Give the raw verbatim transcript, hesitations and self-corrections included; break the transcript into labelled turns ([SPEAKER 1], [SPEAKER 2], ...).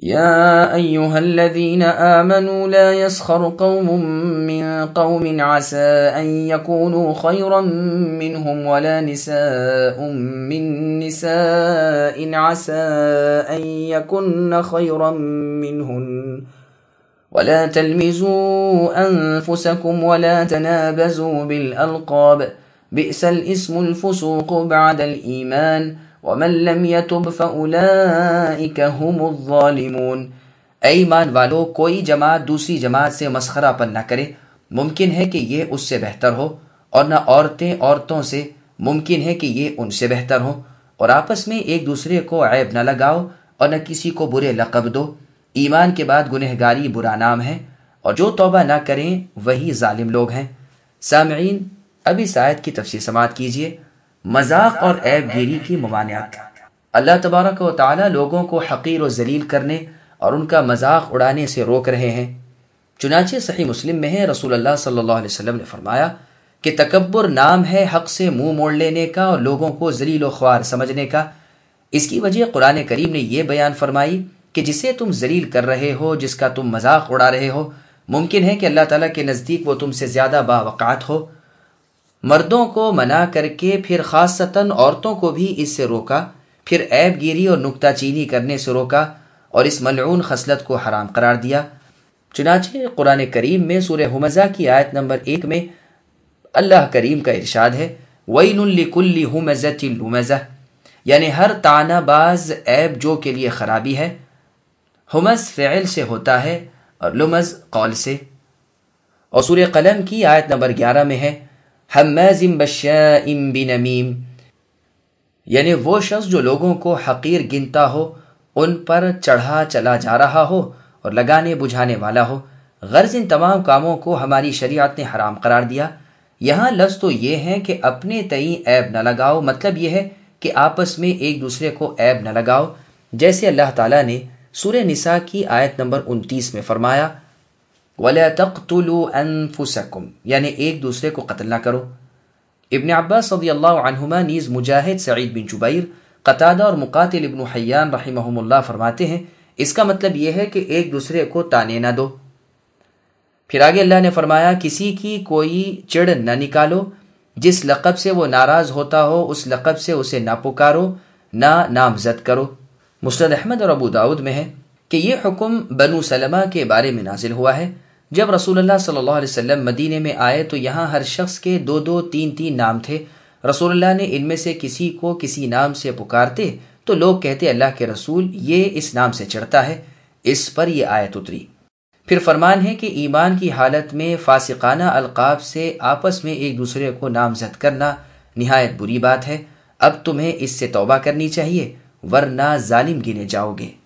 [SPEAKER 1] يا أيها الذين آمنوا لا يسخر قوم من قوم عسى أن يكونوا خيرا منهم ولا نساء من نساء عسى أن يكن خيرا منهن ولا تلمزوا أنفسكم ولا تنابزوا بالألقاب بئس الاسم الفسوق بعد الإيمان ومن لم يتب فأولئك هم الظالمون۔ اے ایمان والو، کوئی جماعت دوسری جماعت سے مسخرہ پن نہ کرے، ممکن ہے کہ یہ اس سے بہتر ہو، اور نہ عورتیں عورتوں سے، ممکن ہے کہ یہ ان سے بہتر ہو، اور آپس میں ایک دوسرے کو عیب نہ لگاؤ اور نہ کسی کو برے لقب دو۔ ایمان کے بعد گنہگاری برا نام ہے، اور جو توبہ نہ کریں وہی ظالم لوگ ہیں۔ سامعین، اب اس آیت کی تفسیر سماعت کیجیے۔ مذاق اور عیب گیری کی ممانعت۔ اللہ تبارک و تعالی لوگوں کو حقیر و ذلیل کرنے اور ان کا مذاق اڑانے سے روک رہے ہیں۔ چنانچہ صحیح مسلم میں ہے، رسول اللہ صلی اللہ علیہ وسلم نے فرمایا کہ تکبر نام ہے حق سے منہ موڑ لینے کا اور لوگوں کو ذلیل و خوار سمجھنے کا۔ اس کی وجہ قرآن کریم نے یہ بیان فرمائی کہ جسے تم ذلیل کر رہے ہو، جس کا تم مذاق اڑا رہے ہو، ممکن ہے کہ اللہ تعالیٰ کے نزدیک وہ تم سے زیادہ باوقعت ہو۔ مردوں کو منع کر کے پھر خاصتاً عورتوں کو بھی اس سے روکا، پھر عیب گیری اور نکتہ چینی کرنے سے روکا اور اس ملعون خصلت کو حرام قرار دیا۔ چنانچہ قرآن کریم میں سورہ ہمزہ کی آیت نمبر ایک میں اللہ کریم کا ارشاد ہے، وَيْلٌ لِكُلِّ هُمَزَةٍ لُمَزَةٍ، یعنی ہر طعنہ باز عیب جو کے لیے خرابی ہے۔ ہمز فعل سے ہوتا ہے اور لمز قول سے۔ اور سورہ قلم کی آیت نمبر گیارہ میں ہے، حماز بشاء بنمیم، یعنی وہ شخص جو لوگوں کو حقیر گنتا ہو، ان پر چڑھا چلا جا رہا ہو اور لگانے بجھانے والا ہو۔ غرض ان تمام کاموں کو ہماری شریعت نے حرام قرار دیا۔ یہاں لفظ تو یہ ہے کہ اپنے تئیں عیب نہ لگاؤ، مطلب یہ ہے کہ آپس میں ایک دوسرے کو عیب نہ لگاؤ، جیسے اللہ تعالیٰ نے سورہ نساء کی آیت نمبر انتیس میں فرمایا، وَلَا تَقْتُلُوا أَنفُسَكُمْ، یعنی ایک دوسرے کو قتل نہ کرو۔ ابن عباس رضی اللہ عنہما نیز مجاہد، سعید بن جبیر، قتادہ اور مقاتل ابن حیان رحمہم اللہ فرماتے ہیں، اس کا مطلب یہ ہے کہ ایک دوسرے کو تانے نہ دو۔ پھر آگے اللہ نے فرمایا، کسی کی کوئی چڑ نہ نکالو، جس لقب سے وہ ناراض ہوتا ہو اس لقب سے اسے نہ پکارو، نہ نامزد کرو۔ مسند احمد اور ابو داؤد میں ہے کہ یہ حکم بنو سلمہ کے بارے میں نازل ہوا ہے۔ جب رسول اللہ صلی اللہ علیہ وسلم مدینے میں آئے تو یہاں ہر شخص کے دو دو تین تین نام تھے۔ رسول اللہ نے ان میں سے کسی کو کسی نام سے پکارتے تو لوگ کہتے، اللہ کے رسول یہ اس نام سے چڑھتا ہے۔ اس پر یہ آیت اتری۔ پھر فرمان ہے کہ ایمان کی حالت میں فاسقانہ القاب سے آپس میں ایک دوسرے کو نامزد کرنا نہایت بری بات ہے۔ اب تمہیں اس سے توبہ کرنی چاہیے، ورنہ ظالم گنے جاؤ گے۔